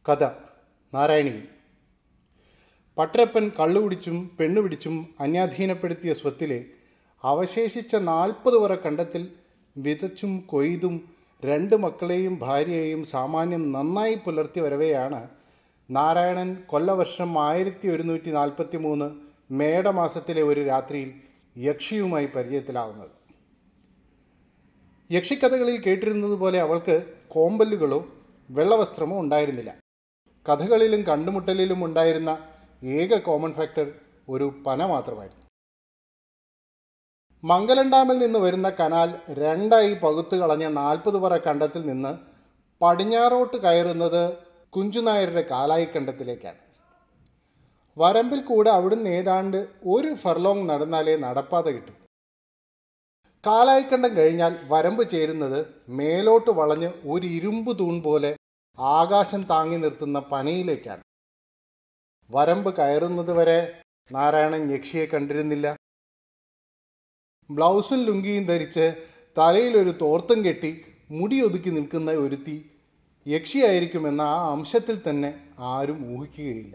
കഥ നാരായണീയം. പട്ടരപ്പൻ കള്ളുകുടിച്ചും പെണ്ണുപിടിച്ചും അന്യാധീനപ്പെടുത്തിയ സ്വത്തിലെ അവശേഷിച്ച 40 വറ കണ്ടത്തിൽ വിതച്ചും കൊയ്തും 2 മക്കളെയും ഭാര്യയെയും സാമാന്യം നന്നായി പുലർത്തി വരവെയാണ് നാരായണൻ കൊല്ലവർഷം 1143 മേടമാസത്തിലെ ഒരു രാത്രിയിൽ യക്ഷിയുമായി പരിചയത്തിലാവുന്നത്. യക്ഷിക്കഥകളിൽ കേട്ടിരുന്നത് പോലെ അവൾക്ക് കോമ്പല്ലുകളോ വെള്ളവസ്ത്രമോ ഉണ്ടായിരുന്നില്ല. കഥകളിലും കണ്ടുമുട്ടലിലും ഉണ്ടായിരുന്ന ഏക കോമൺ ഫാക്ടർ ഒരു പന മാത്രമായിരുന്നു. മംഗലം ഡാമിൽ നിന്ന് വരുന്ന കനാൽ 2 പകുത്തു കളഞ്ഞ 40 പറ കണ്ടത്തിൽ നിന്ന് പടിഞ്ഞാറോട്ട് കയറുന്നത് കുഞ്ചുനായരുടെ കാലായിക്കണ്ടത്തിലേക്കാണ്. വരമ്പിൽ കൂടെ അവിടുന്ന് ഏതാണ്ട് 1 ഫർലോങ് നടന്നാലേ നടപ്പാത കിട്ടും. കാലായിക്കണ്ടം കഴിഞ്ഞാൽ വരമ്പ് ചേരുന്നത് മേലോട്ട് വളഞ്ഞ് ഒരു ഇരുമ്പ് തൂൺ പോലെ ആകാശം താങ്ങി നിർത്തുന്ന പനയിലേക്കാണ്. വരമ്പ് കയറുന്നത് വരെ നാരായണൻ യക്ഷിയെ കണ്ടിരുന്നില്ല. ബ്ലൗസും ലുങ്കിയും ധരിച്ച് തലയിലൊരു തോർത്തും കെട്ടി മുടി ഒതുക്കി നിൽക്കുന്ന ഒരുത്തി യക്ഷിയായിരിക്കുമെന്ന ആ അംശത്തിൽ തന്നെ ആരും ഊഹിക്കുകയില്ല.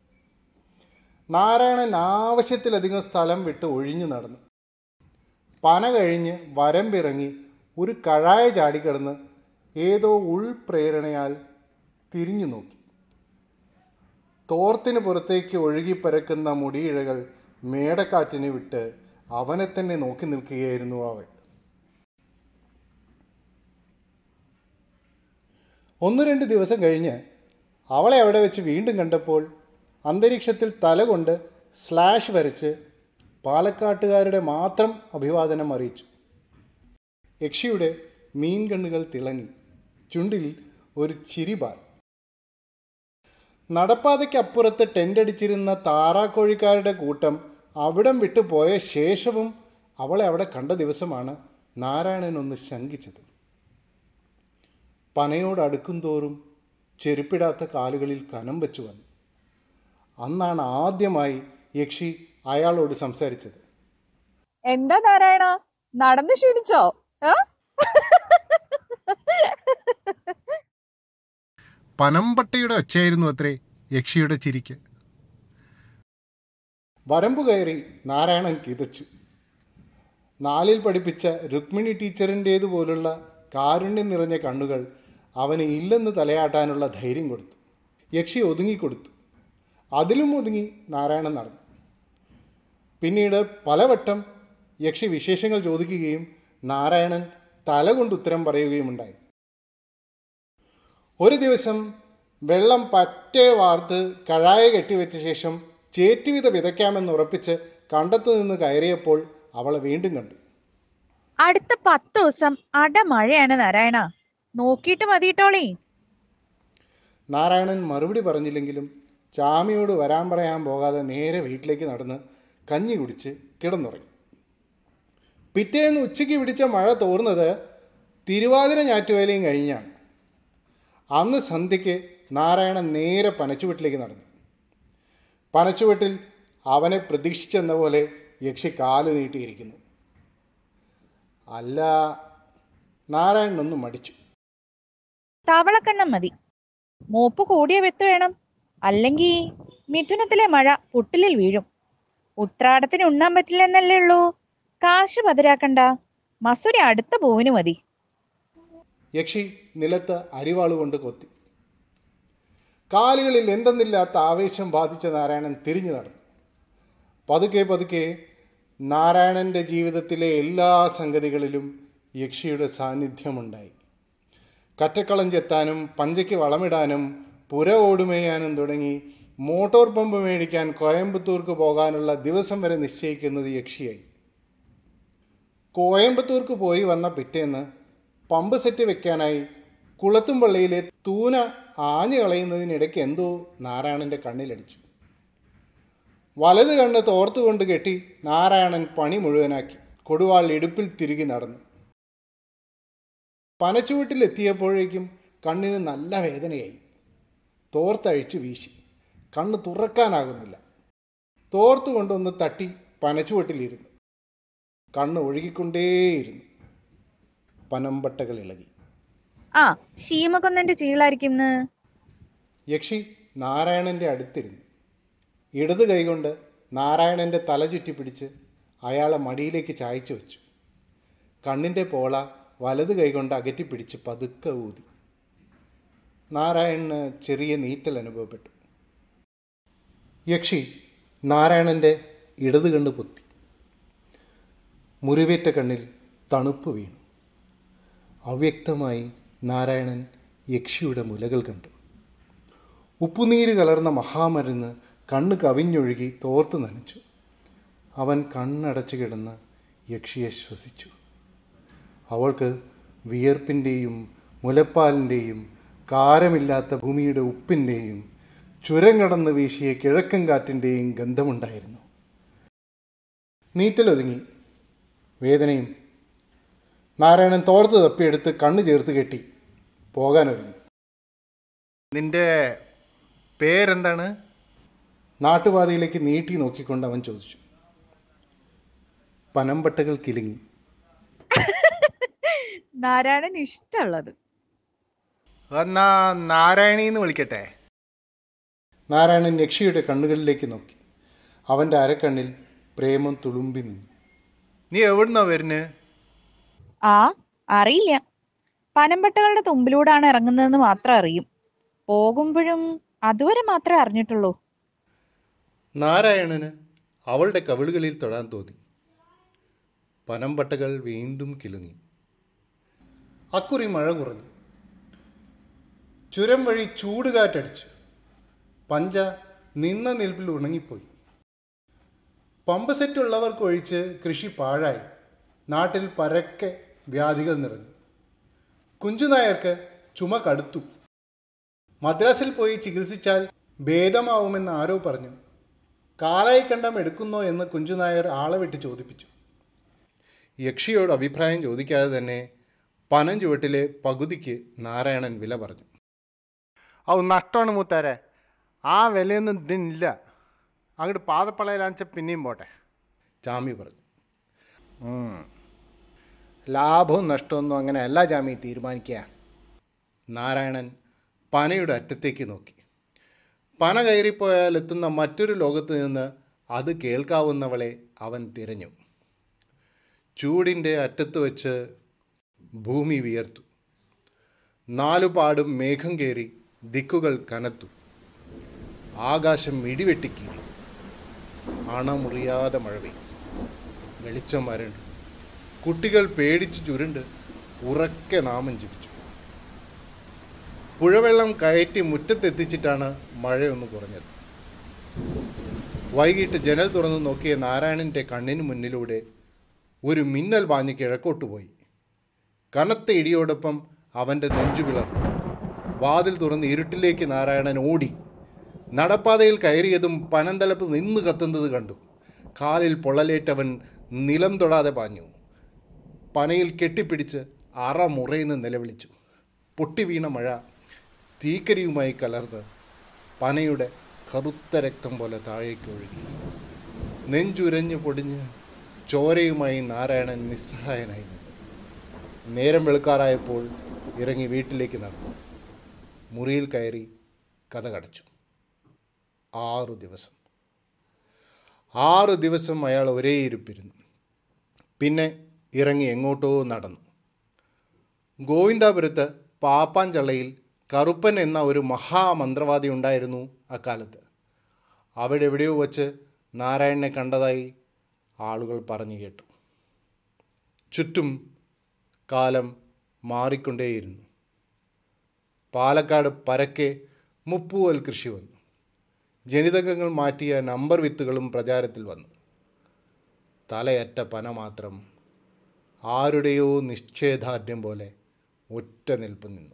നാരായണൻ ആവശ്യത്തിലധികം സ്ഥലം വിട്ട് ഒഴിഞ്ഞു നടന്നു. പന കഴിഞ്ഞ് വരമ്പിറങ്ങി ഒരു കഴായ ചാടിക്കിടന്ന് ഏതോ ഉൾപ്രേരണയാൽ തിരിഞ്ഞു നോക്കി. തോർത്തിന് പുറത്തേക്ക് ഒഴുകിപ്പരക്കുന്ന മുടിയിഴകൾ മേടക്കാറ്റിന് വിട്ട് അവനെ തന്നെ നോക്കി നിൽക്കുകയായിരുന്നു അവൻ. 1-2 ദിവസം കഴിഞ്ഞ് അവളെ അവിടെ വെച്ച് വീണ്ടും കണ്ടപ്പോൾ അന്തരീക്ഷത്തിൽ തലകൊണ്ട് സ്ലാഷ് വരച്ച് പാലക്കാട്ടുകാരുടെ മാത്രം അഭിവാദനം അറിയിച്ചു. യക്ഷിയുടെ മീൻകണ്ണുകൾ തിളങ്ങി. ചുണ്ടിൽ ഒരു ചിരിപാൽ. നടപ്പാതയ്ക്കപ്പുറത്ത് ടെൻ്റടിച്ചിരുന്ന താറാക്കോഴിക്കാരുടെ കൂട്ടം അവിടം വിട്ടുപോയ ശേഷവും അവളെ അവിടെ കണ്ട ദിവസമാണ് നാരായണനൊന്ന് ശങ്കിച്ചത്. പനയോട് അടുക്കും തോറും ചെരുപ്പിടാത്ത കാലുകളിൽ കനം വെച്ചു വന്നു. അന്നാണ് ആദ്യമായി യക്ഷി അയാളോട് സംസാരിച്ചത്. എന്താ നാരായണ, നടന്നു ക്ഷീണിച്ചോ? പനമ്പട്ടയുടെ ഒച്ചയായിരുന്നു അത്രേ യക്ഷിയുടെ ചിരിക്ക്. വരമ്പു കയറി നാരായണൻ കിതച്ചു. 4ൽ പഠിപ്പിച്ച രുക്മിണി ടീച്ചറിൻ്റേതുപോലുള്ള കാരുണ്യം നിറഞ്ഞ കണ്ണുകൾ അവന് ഇല്ലെന്ന് തലയാട്ടാനുള്ള ധൈര്യം കൊടുത്തു. യക്ഷി ഒതുങ്ങിക്കൊടുത്തു. അതിലും ഒതുങ്ങി നാരായണൻ നടന്നു. പിന്നീട് പലവട്ടം യക്ഷി വിശേഷങ്ങൾ ചോദിക്കുകയും നാരായണൻ തല കൊണ്ട് ഉത്തരം പറയുകയുമുണ്ടായി. ഒരു ദിവസം വെള്ളം പറ്റേ വാർത്ത് കഴായ കെട്ടിവെച്ച ശേഷം ചേറ്റുവിത വിതയ്ക്കാമെന്ന് ഉറപ്പിച്ച് കണ്ടത്തു നിന്ന് കയറിയപ്പോൾ അവളെ വീണ്ടും കണ്ടു. അടുത്ത 10 ദിവസം അടമഴയാണ് നാരായണ, നോക്കിയിട്ട് മതിയിട്ടോളേ. നാരായണൻ മറുപടി പറഞ്ഞില്ലെങ്കിലും ചാമിയോട് വരാൻ പറയാൻ പോകാതെ നേരെ വീട്ടിലേക്ക് നടന്ന് കഞ്ഞി കുടിച്ച് കിടന്നുറങ്ങി. പിറ്റേന്ന് ഉച്ചയ്ക്ക് പിടിച്ച മഴ തോർന്നത് തിരുവാതിര ഞാറ്റുവേലയും കഴിഞ്ഞാണ്. അന്ന് സന്ധ്യയ്ക്ക് നാരായണൻ നേരെ പനച്ചുവെട്ടിലേക്ക് നടന്നു. പനച്ചുവെട്ടിൽ അവനെ പ്രതീക്ഷിച്ചെന്ന പോലെ യക്ഷി കാല് നീട്ടിയിരിക്കുന്നു. അല്ല, നാരായണനൊന്ന് മടിച്ചു. തവളക്കണ്ണം മതി, മൂപ്പ് കൂടിയ വിത്ത് വേണം, അല്ലെങ്കിൽ മിഥുനത്തിലെ മഴ പുട്ടിലിൽ വീഴും. ഉത്രാടത്തിന് ഉണ്ണാൻ പറ്റില്ലെന്നല്ലേ ഉള്ളൂ, കാശ് പതിരാക്കണ്ട, മസുരി അടുത്ത പൂവിന് മതി. യക്ഷി നിലത്ത് അരിവാളുകൊണ്ട് കൊത്തി. കാലുകളിൽ എന്തെന്നില്ലാത്ത ആവേശം ബാധിച്ച നാരായണൻ തിരിഞ്ഞു നടന്നു. പതുക്കെ പതുക്കെ നാരായണൻ്റെ ജീവിതത്തിലെ എല്ലാ സംഗതികളിലും യക്ഷിയുടെ സാന്നിധ്യമുണ്ടായി. കറ്റക്കളം ചെത്താനും പഞ്ചയ്ക്ക് വളമിടാനും പുര ഓടുമേയാനും തുടങ്ങി മോട്ടോർ പമ്പ് മേടിക്കാൻ കോയമ്പത്തൂർക്ക് പോകാനുള്ള ദിവസം വരെ നിശ്ചയിക്കുന്നത് യക്ഷിയായി. കോയമ്പത്തൂർക്ക് പോയി വന്ന പിറ്റേന്ന് പമ്പ് സെറ്റ് വെക്കാനായി കുളത്തുംപള്ളിയിലെ തൂന ആഞ്ഞു കളയുന്നതിനിടയ്ക്ക് എന്തോ നാരായണൻ്റെ കണ്ണിലടിച്ചു. വലത് കണ്ണ് തോർത്തുകൊണ്ട് കെട്ടി നാരായണൻ പണി മുഴുവനാക്കി കൊടുവാൾ ഇടുപ്പിൽ തിരികെ നടന്നു. പനച്ചുവട്ടിലെത്തിയപ്പോഴേക്കും കണ്ണിന് നല്ല വേദനയായി. തോർത്തഴിച്ചു വീശി. കണ്ണ് തുറക്കാനാകുന്നില്ല. തോർത്തു കൊണ്ടൊന്ന് തട്ടി പനച്ചുവട്ടിലിരുന്നു. കണ്ണ് ഒഴുകിക്കൊണ്ടേയിരുന്നു. പനമ്പട്ടകൾ ഇളകി. ആ ശീമകൊന്നന്റെ ചീളായിരിക്കും. യക്ഷി നാരായണൻ്റെ അടുത്തിരുന്നു. ഇടത് കൈകൊണ്ട് നാരായണൻ്റെ തല ചുറ്റിപ്പിടിച്ച് അയാളെ മടിയിലേക്ക് ചായച്ചു വെച്ചു. കണ്ണിൻ്റെ പോള വലത് കൈകൊണ്ട് അകറ്റിപ്പിടിച്ച് പതുക്കെ ഊതി. നാരായണന് ചെറിയ നീറ്റൽ അനുഭവപ്പെട്ടു. യക്ഷി നാരായണൻ്റെ ഇടത് കണ്ണ് പൊത്തി. മുറിവേറ്റ കണ്ണിൽ തണുപ്പ് വീണു. അവ്യക്തമായി നാരായണൻ യക്ഷിയുടെ മുലകൾ കണ്ടു. ഉപ്പുനീര് കലർന്ന മഹാമരുന്ന് കണ്ണ് കവിഞ്ഞൊഴുകി തോർത്ത് നനച്ചു. അവൻ കണ്ണടച്ചു കിടന്ന് യക്ഷിയെ ശ്വസിച്ചു. അവൾക്ക് വിയർപ്പിൻ്റെയും മുലപ്പാലിൻ്റെയും കാരമില്ലാത്ത ഭൂമിയുടെ ഉപ്പിൻ്റെയും ചുരം കടന്ന് വീശിയ കിഴക്കൻ കാറ്റിൻ്റെയും ഗന്ധമുണ്ടായിരുന്നു. നീറ്റലൊതുങ്ങി. വേദനയും. നാരായണൻ തോർത്ത് തപ്പിയെടുത്ത് കണ്ണ് ചേർത്ത് കെട്ടി പോകാനൊരുങ്ങി. നിന്റെ പേരെന്താണ്? നാട്ടുപാതയിലേക്ക് നീട്ടി നോക്കിക്കൊണ്ട് അവൻ ചോദിച്ചു. പനമ്പട്ടകൾ കിലുങ്ങി. നാരായണൻ ഇഷ്ടമുള്ളത്. എന്നാ നാരായണീന്ന് വിളിക്കട്ടെ. നാരായണൻ യക്ഷിയുടെ കണ്ണുകളിലേക്ക് നോക്കി. അവൻ്റെ അരക്കണ്ണിൽ പ്രേമം തുളുമ്പി നിന്നു. നീ എവിടുന്നാ വരുന്നത്? അറിയില്ല. പനമ്പട്ടകളുടെ തുമ്പിലൂടാണ് ഇറങ്ങുന്നതെന്ന് മാത്രം അറിയും. പോകുമ്പോഴും അതുവരെ മാത്രമേ അറിഞ്ഞിട്ടുള്ളൂ. നാരായണന് അവളുടെ കവിളുകളിൽ തൊടാൻ തോന്നി. പനമ്പട്ടകൾ വീണ്ടും കിലുങ്ങി. അക്കുറി മഴ കുറഞ്ഞു. ചുരം വഴി ചൂടുകാറ്റടിച്ചു. പഞ്ച നിന്ന നിൽപ്പിൽ ഉണങ്ങിപ്പോയി. പമ്പ് സെറ്റുള്ളവർക്കൊഴിച്ച് കൃഷി പാഴായി. നാട്ടിൽ പരക്കെ വ്യാധികൾ നിറഞ്ഞു. കുഞ്ചുനായർക്ക് ചുമ കടുത്തു. മദ്രാസിൽ പോയി ചികിത്സിച്ചാൽ ഭേദമാവുമെന്ന് ആരോ പറഞ്ഞു. കാലായി കണ്ടം എടുക്കുന്നോ എന്ന് കുഞ്ചുനായർ ആളെ വിട്ട് ചോദിപ്പിച്ചു. യക്ഷിയോട് അഭിപ്രായം ചോദിക്കാതെ തന്നെ പനം ചുവട്ടിലെ പകുതിക്ക് നാരായണൻ വില പറഞ്ഞു. നഷ്ടമാണ് മൂത്താരെ. ആ വിലയൊന്നും ഇതിനില്ല. അങ്ങോട്ട് പാദപ്പളയിലാണിച്ച പിന്നെയും പോട്ടെ, ചാമി പറഞ്ഞു. ലാഭവും നഷ്ടമൊന്നും അങ്ങനെ അല്ല ചാമി തീരുമാനിക്കുക. നാരായണൻ പനയുടെ അറ്റത്തേക്ക് നോക്കി. പന കയറിപ്പോയാൽ എത്തുന്ന മറ്റൊരു ലോകത്ത് നിന്ന് അത് കേൾക്കാവുന്നവളെ അവൻ തിരഞ്ഞു. ചൂടിൻ്റെ അറ്റത്ത് വെച്ച് ഭൂമി വിയർത്തു. നാലുപാടും മേഘം കയറി ദിക്കുകൾ കനത്തു. ആകാശം ഇടിവെട്ടിക്കീറി. അണമുറിയാതെ മഴ പെയ്യും. വെളിച്ചം വരണ്ടു. കുട്ടികൾ പേടിച്ച് ചുരുണ്ട് ഉറക്കെ നാമം ജപിച്ചു. പുഴവെള്ളം കയറ്റി മുറ്റത്തെത്തിച്ചിട്ടാണ് മഴയൊന്ന് കുറഞ്ഞത്. വൈകിട്ട് ജനൽ തുറന്ന് നോക്കിയ നാരായണൻ്റെ കണ്ണിന് മുന്നിലൂടെ ഒരു മിന്നൽ പാഞ്ഞ് കിഴക്കോട്ട് പോയി. കനത്ത ഇടിയോടൊപ്പം അവൻ്റെ നെഞ്ചു പിളർന്നു. വാതിൽ തുറന്ന് ഇരുട്ടിലേക്ക് നാരായണൻ ഓടി. നടപ്പാതയിൽ കയറിയതും പനന്തലപ്പ് നിന്ന് കത്തുന്നത് കണ്ടു. കാലിൽ പൊള്ളലേറ്റവൻ നിലം തൊടാതെ പാഞ്ഞു. പനയിൽ കെട്ടിപ്പിടിച്ച് മുറയെന്ന് നിലവിളിച്ചു. പൊട്ടി വീണ മഴ തീക്കരിയുമായി കലർന്ന് പനയുടെ കറുത്ത രക്തം പോലെ താഴേക്ക് ഒഴുകി. നെഞ്ചുരഞ്ഞു പൊടിഞ്ഞ് ചോരയുമായി നാരായണൻ നിസ്സഹായനായി നിന്നു. നേരം വെളുക്കാറായപ്പോൾ ഇറങ്ങി വീട്ടിലേക്ക് നടന്നു. മുറിയിൽ കയറി കഥ കടച്ചു. 6 ദിവസം അയാൾ ഒരേ ഇരിപ്പിരുന്നു. പിന്നെ ഇറങ്ങി എങ്ങോട്ടോ നടന്നു. ഗോവിന്ദാപുരത്ത് പാപ്പാഞ്ചള്ളയിൽ കറുപ്പൻ എന്ന ഒരു മഹാമന്ത്രവാദി ഉണ്ടായിരുന്നു അക്കാലത്ത്. അവിടെ എവിടെയോ വച്ച് നാരായണനെ കണ്ടതായി ആളുകൾ പറഞ്ഞു കേട്ടു. ചുറ്റും കാലം മാറിക്കൊണ്ടേയിരുന്നു. പാലക്കാട് പരക്കെ മുപ്പുവൽ കൃഷി വന്നു. ജനിതകങ്ങൾ മാറ്റിയ നമ്പർ വിത്തുകളും പ്രചാരത്തിൽ വന്നു. തലയറ്റ പന മാത്രം ആരുടെയോ നിശ്ചയദാർഢ്യം പോലെ ഒറ്റ നിൽപ്പ് നിന്നു.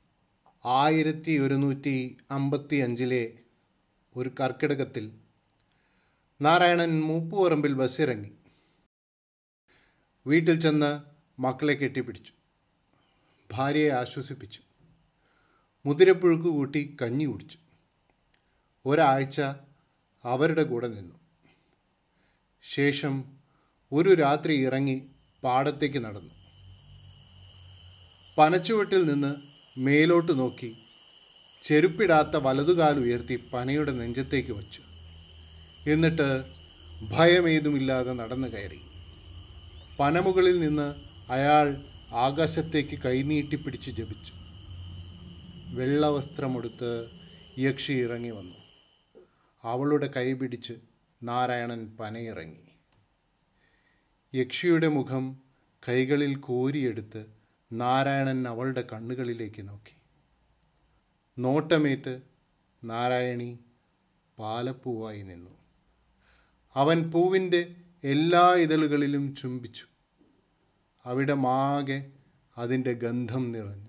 1155 ഒരു കർക്കിടകത്തിൽ നാരായണൻ മൂപ്പുപറമ്പിൽ ബസ്സിറങ്ങി. വീട്ടിൽ ചെന്ന് മക്കളെ കെട്ടിപ്പിടിച്ചു. ഭാര്യയെ ആശ്വസിപ്പിച്ചു. മുതിരപ്പുഴുക്ക് കൂട്ടി കഞ്ഞി കുടിച്ചു. ഒരാഴ്ച അവരുടെ കൂടെ നിന്നു. ശേഷം ഒരു രാത്രി ഇറങ്ങി പാടത്തേക്ക് നടന്നു. പനച്ചുവട്ടിൽ നിന്ന് മേലോട്ട് നോക്കി ചെരുപ്പിടാത്ത വലതുകാൽ ഉയർത്തി പനയുടെ നെഞ്ചത്തേക്ക് വച്ചു. എന്നിട്ട് ഭയമേതുമില്ലാതെ നടന്നു കയറി. പനമുകളിൽ നിന്ന് അയാൾ ആകാശത്തേക്ക് കൈനീട്ടിപ്പിടിച്ച് ജപിച്ചു. വെള്ളവസ്ത്രമെടുത്ത് യക്ഷി ഇറങ്ങി വന്നു. അവളുടെ കൈ പിടിച്ച് നാരായണൻ പനയിറങ്ങി. യക്ഷിയുടെ മുഖം കൈകളിൽ കോരിയെടുത്ത് നാരായണൻ അവളുടെ കണ്ണുകളിലേക്ക് നോക്കി. നോട്ടമേറ്റ് നാരായണി പാലപ്പൂവായി നിന്നു. അവൻ പൂവിൻ്റെ എല്ലാ ഇതളുകളിലും ചുംബിച്ചു. അവിടെ മാകെ അതിൻ്റെ ഗന്ധം നിറഞ്ഞു.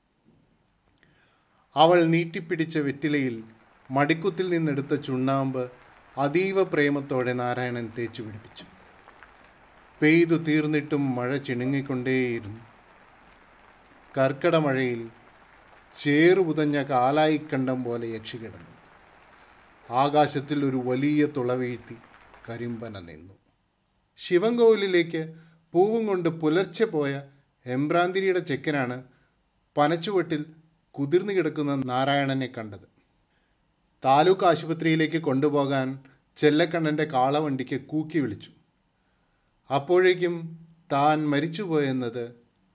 അവൾ നീട്ടിപ്പിടിച്ച വെറ്റിലയിൽ മടിക്കുത്തിൽ നിന്നെടുത്ത ചുണ്ണാമ്പ് അതീവ പ്രേമത്തോടെ നാരായണൻ തേച്ചു പിടിപ്പിച്ചു. പെയ്തു തീർന്നിട്ടും മഴ ചിണുങ്ങിക്കൊണ്ടേയിരുന്നു. കർക്കിടമഴയിൽ ചേറുപുതഞ്ഞ കാലായിക്കണ്ടം പോലെ യക്ഷി കിടന്നു. ആകാശത്തിൽ ഒരു വലിയ തുളവീഴ്ത്തി കരിമ്പന നിന്നു. ശിവൻകോവിലിലേക്ക് പൂവും കൊണ്ട് പുലർച്ചെ പോയ എമ്പ്രാന്തിരിയുടെ ചെക്കനാണ് പനച്ചുവട്ടിൽ കുതിർന്നു കിടക്കുന്ന നാരായണനെ കണ്ടത്. താലൂക്ക് ആശുപത്രിയിലേക്ക് കൊണ്ടുപോകാൻ ചെല്ലക്കണ്ണൻ്റെ കാളവണ്ടിക്ക് കൂക്കി വിളിച്ചു. അപ്പോഴേക്കും താൻ മരിച്ചുപോയെന്നത്